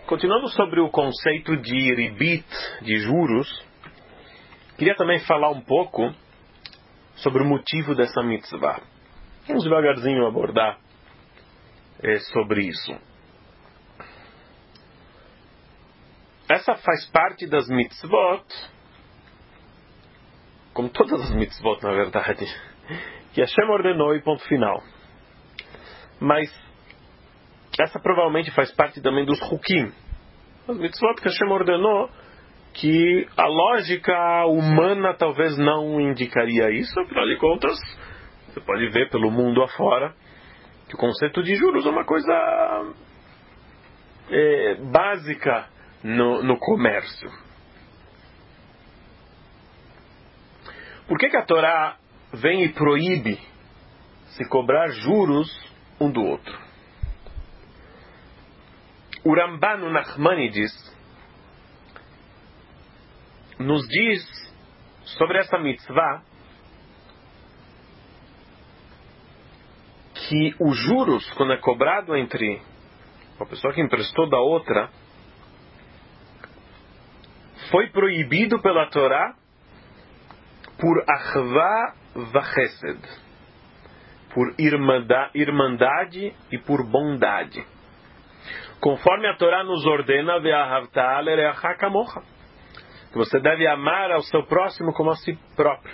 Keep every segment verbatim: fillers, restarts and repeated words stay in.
Continuando sobre o conceito de ribit, de juros, queria também falar um pouco sobre o motivo dessa mitzvah. Vamos devagarzinho abordar é, sobre isso. Essa faz parte das mitzvot, como todas as mitzvot, na verdade, que Hashem ordenou e ponto final. Mas essa provavelmente faz parte também dos hukim. As mitzvot que Hashem ordenou, que a lógica humana talvez não indicaria isso, afinal de contas, você pode ver pelo mundo afora que o conceito de juros é uma coisa é, básica no, no comércio. Por que que a Torá vem e proíbe se cobrar juros um do outro? O Ramban, no Nachmanides, nos diz sobre essa mitzvah que os juros, quando é cobrado entre a pessoa que emprestou da outra, foi proibido pela Torá por achva vachesed, por irmandade e por bondade. Conforme a Torá nos ordena, ve'ahavta lereacha kamocha, que você deve amar ao seu próximo como a si próprio.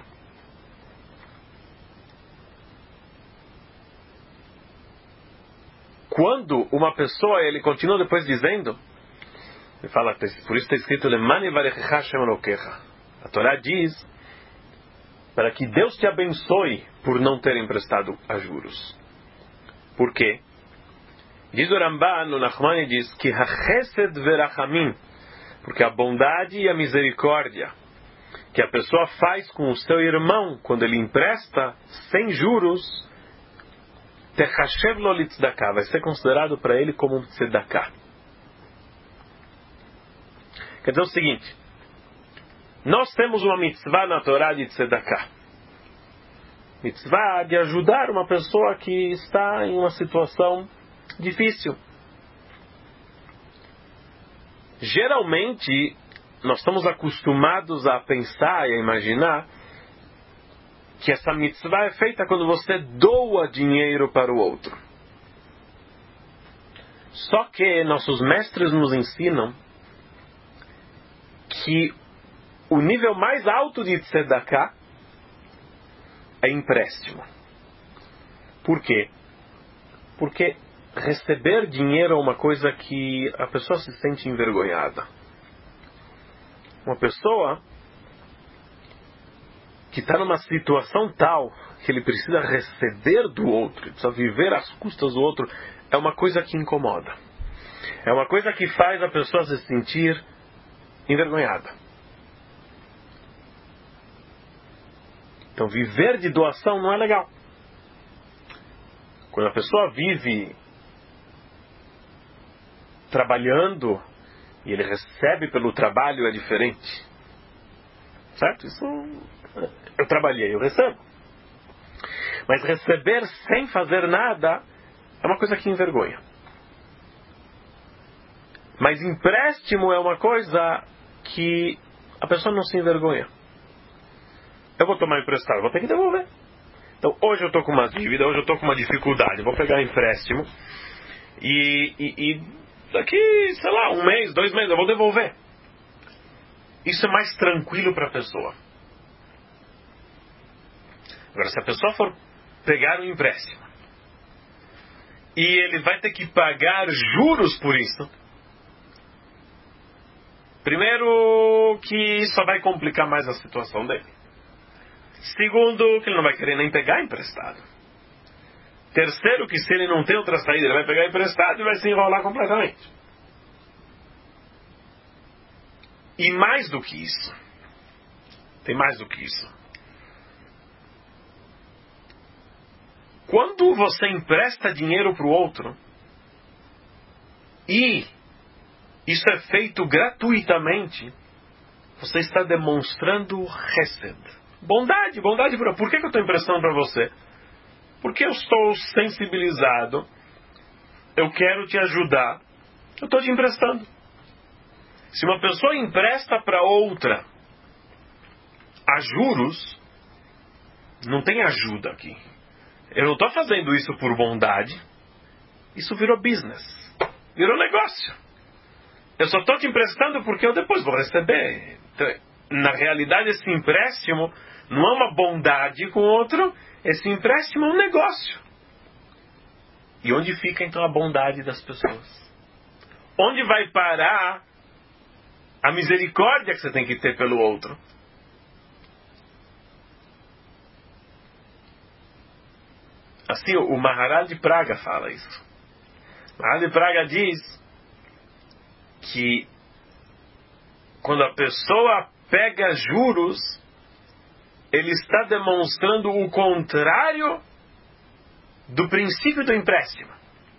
Quando uma pessoa, ele continua depois dizendo, ele fala, por isso está escrito, Lemani varechecha Hashem Elokecha. A Torá diz, para que Deus te abençoe por não ter emprestado a juros. Por quê? Diz o Ramban, no Nachmani, diz que Hachesed verachamim, porque a bondade e a misericórdia que a pessoa faz com o seu irmão quando ele empresta sem juros, techashev lo litzdaka, vai ser considerado para ele como um tzedakah. Quer dizer o seguinte, nós temos uma mitzvah na Torá de tzedakah. Mitzvah de ajudar uma pessoa que está em uma situação difícil. Geralmente, nós estamos acostumados a pensar e a imaginar que essa mitzvah é feita quando você doa dinheiro para o outro. Só que nossos mestres nos ensinam que o nível mais alto de tzedakah é empréstimo. Por quê? Porque receber dinheiro é uma coisa que a pessoa se sente envergonhada. Uma pessoa que está numa situação tal que ele precisa receber do outro, ele precisa viver às custas do outro, é uma coisa que incomoda. É uma coisa que faz a pessoa se sentir envergonhada. Então, viver de doação não é legal. Quando a pessoa vive trabalhando e ele recebe pelo trabalho, é diferente. Certo? Isso, eu trabalhei, eu recebo. Mas receber sem fazer nada é uma coisa que envergonha. Mas empréstimo é uma coisa que a pessoa não se envergonha. Eu vou tomar emprestado, vou ter que devolver. Então, hoje eu estou com uma dívida, hoje eu estou com uma dificuldade, vou pegar empréstimo e, e, e daqui, sei lá, um mês, dois meses, eu vou devolver. Isso é mais tranquilo para a pessoa. Agora, se a pessoa for pegar um empréstimo e ele vai ter que pagar juros por isso, primeiro que só vai complicar mais a situação dele. Segundo, que ele não vai querer nem pegar emprestado. Terceiro, que se ele não tem outra saída, ele vai pegar emprestado e vai se enrolar completamente. E mais do que isso, tem mais do que isso. Quando você empresta dinheiro para o outro, e isso é feito gratuitamente, você está demonstrando chesed. Bondade, bondade. Por que, que eu estou emprestando para você? Porque eu estou sensibilizado, eu quero te ajudar, eu estou te emprestando. Se uma pessoa empresta para outra a juros, não tem ajuda aqui. Eu não estou fazendo isso por bondade. Isso virou business. Virou negócio. Eu só estou te emprestando porque eu depois vou receber. Então, na realidade, esse empréstimo não é uma bondade com o outro. Esse empréstimo é um negócio. E onde fica então a bondade das pessoas? Onde vai parar a misericórdia que você tem que ter pelo outro? Assim, o Maharal de Praga fala isso. O Maharal de Praga diz que quando a pessoa pega juros, ele está demonstrando o contrário do princípio do empréstimo.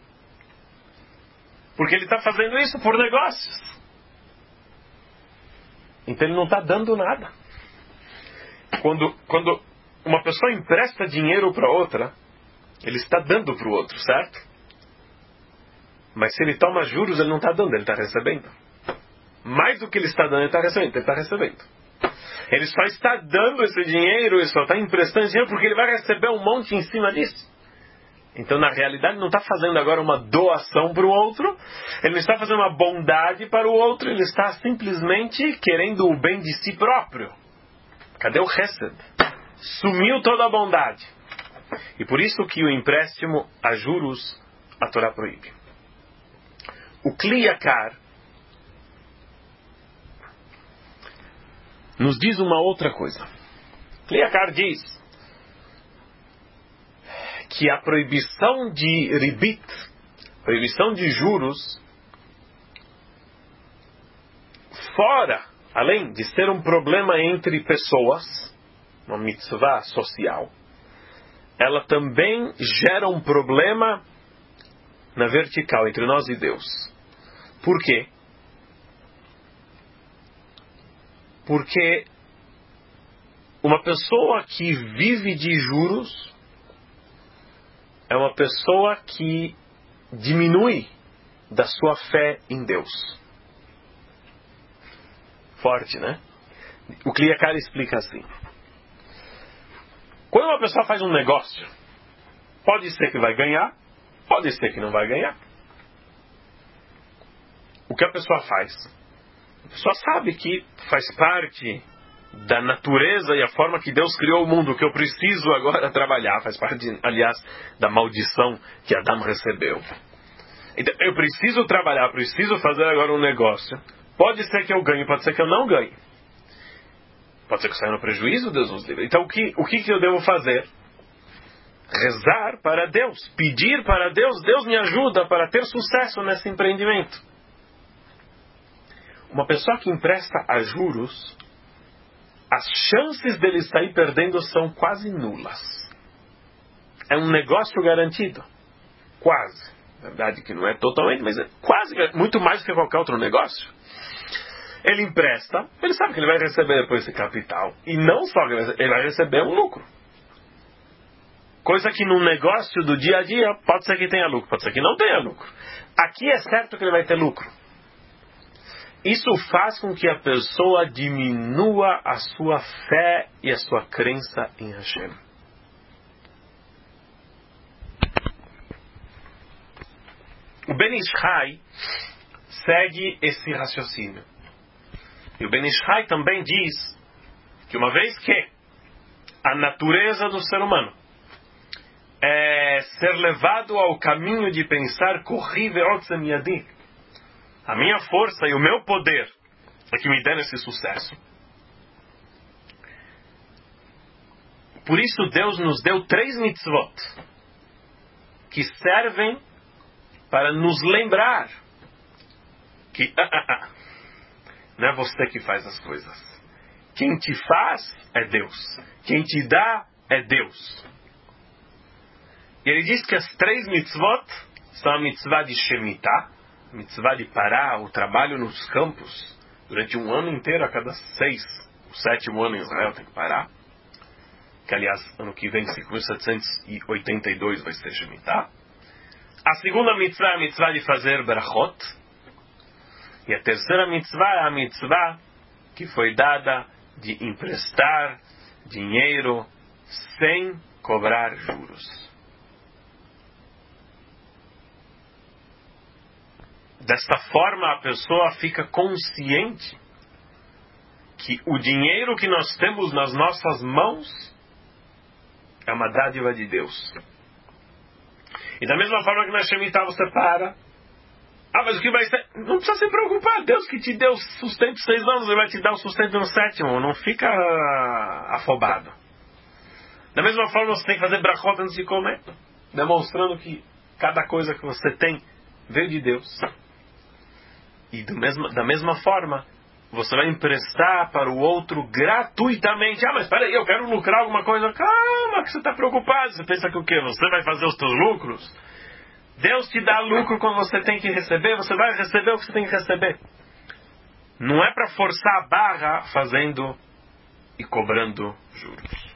Porque ele está fazendo isso por negócios. Então ele não está dando nada. Quando, quando uma pessoa empresta dinheiro para outra, ele está dando para o outro, certo? Mas se ele toma juros, ele não está dando, ele está recebendo. Mais do que ele está dando, ele está recebendo. Ele está recebendo. Ele só está dando esse dinheiro, ele só está emprestando dinheiro porque ele vai receber um monte em cima disso. Então, na realidade, ele não está fazendo agora uma doação para o outro, ele não está fazendo uma bondade para o outro, ele está simplesmente querendo o bem de si próprio. Cadê o Hesed? Sumiu toda a bondade. E por isso que o empréstimo a juros a Torá proíbe. O Kli Yakar nos diz uma outra coisa. O Kli Yakar diz que a proibição de ribit, proibição de juros, fora, além de ser um problema entre pessoas, uma mitzvah social, ela também gera um problema na vertical, entre nós e Deus. Por quê? Porque uma pessoa que vive de juros é uma pessoa que diminui da sua fé em Deus. Forte, né? O Kli Yakar explica assim. Quando uma pessoa faz um negócio, pode ser que vai ganhar, pode ser que não vai ganhar. O que a pessoa faz? A pessoa sabe que faz parte da natureza e a forma que Deus criou o mundo, que eu preciso agora trabalhar, faz parte, aliás, da maldição que Adão recebeu. Então, eu preciso trabalhar, preciso fazer agora um negócio. Pode ser que eu ganhe, pode ser que eu não ganhe. Pode ser que eu saia no prejuízo, Deus nos livre. Então, o que, o que eu devo fazer? Rezar para Deus, pedir para Deus, Deus me ajuda para ter sucesso nesse empreendimento. Uma pessoa que empresta a juros, as chances dele sair perdendo são quase nulas. É um negócio garantido. Quase. Na verdade que não é totalmente, mas é quase, muito mais do que qualquer outro negócio. Ele empresta, ele sabe que ele vai receber depois esse capital. E não só ele vai receber um lucro. Coisa que num negócio do dia a dia, pode ser que tenha lucro, pode ser que não tenha lucro. Aqui é certo que ele vai ter lucro. Isso faz com que a pessoa diminua a sua fé e a sua crença em Hashem. O Ben Ish Chai segue esse raciocínio. E o Ben Ish Chai também diz que uma vez que a natureza do ser humano é ser levado ao caminho de pensar corri ve'otzem yadi, a minha força e o meu poder é que me deram esse sucesso. Por isso Deus nos deu três mitzvot que servem para nos lembrar que ah, ah, ah, não é você que faz as coisas. Quem te faz é Deus. Quem te dá é Deus. E ele diz que as três mitzvot são a mitzvah de Shemitah, mitzvah de parar o trabalho nos campos durante um ano inteiro, a cada seis, o sétimo ano em Israel tem que parar. Que, aliás, ano que vem, cinco mil setecentos e oitenta e dois, vai ser Shemitah. A segunda mitzvah é a mitzvah de fazer brachot. E a terceira mitzvah é a mitzvah que foi dada de emprestar dinheiro sem cobrar juros. Desta forma, a pessoa fica consciente que o dinheiro que nós temos nas nossas mãos é uma dádiva de Deus. E da mesma forma que na Shemitah você para, ah, mas o que vai ser? Não precisa se preocupar, Deus que te deu sustento seis anos, Ele vai te dar o sustento no sétimo, não fica afobado. Da mesma forma você tem que fazer brachot antes de comer, demonstrando que cada coisa que você tem veio de Deus. E do mesmo, da mesma forma, você vai emprestar para o outro gratuitamente. Ah, mas espera aí, eu quero lucrar alguma coisa. Calma, que você está preocupado. Você pensa que o quê? Você vai fazer os seus lucros? Deus te dá lucro quando você tem que receber. Você vai receber o que você tem que receber. Não é para forçar a barra fazendo e cobrando juros.